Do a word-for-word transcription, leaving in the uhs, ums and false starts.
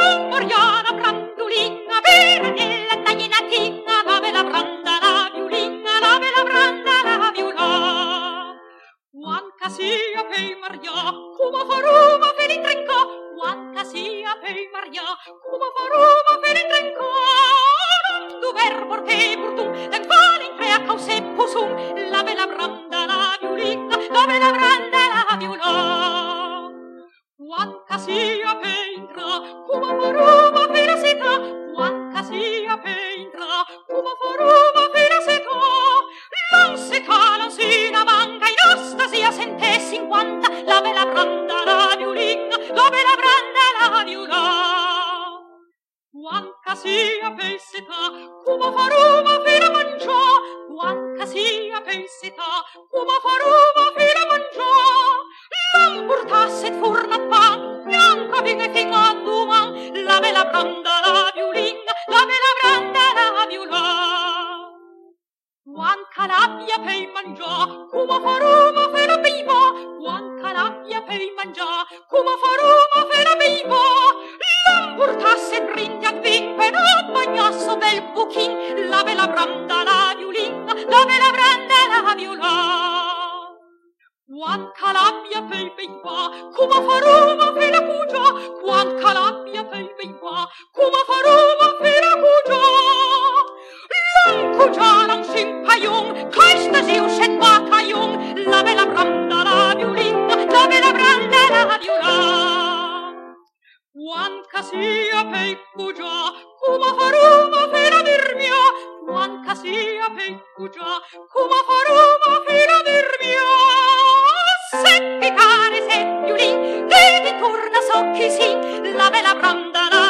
Mariana brandolina, vera nella taglinatina, la bella branda, la violina, la bella branda, la viola. Quanca sia pei Maria, come faruma per il trenca, quanca sia pei Maria, come faruma per il trenca. Non dover portare portum, den vale in crea cause posum, la bella branda, la violina, la bella branda, la viola. Quanca sia pentra, come faruma per la seta, quanca sia pentra, come faruma per la seta. Non si ca, non si la manca, in astasia sente cinquanta, la bella branda, la violina, la bella branda, la viola. Quanca sia pensita, come faruma per la mangia, quanca sia pensita, come faruma per la mangia. Non portasse forna pan, neanche viene fino a domani, la bella branda, la violina, la bella branda, la viola. Quanca l'abbia per mangiare, come faruma per la biva, quanca l'abbia per mangiare, come faruma per la biva. Non portasse brindi a vin, per non bagnasso del buchin, la bella branda, la violina, la bella branda, la viola. Quanca l'abbia per biva, come faruma per la cugia, quanca l'abbia per biva, come faruma per la cugia. Cugia non si impaion, questa si uscet bacaion, la bella branda, la violina, la bella branda, la viola. Quanca sia per cugia, come faruma per la dirmia, quanca sia per cugia, come faruma per la dirmia. Se picare se violin, vedi torna so chi si, la bella branda, la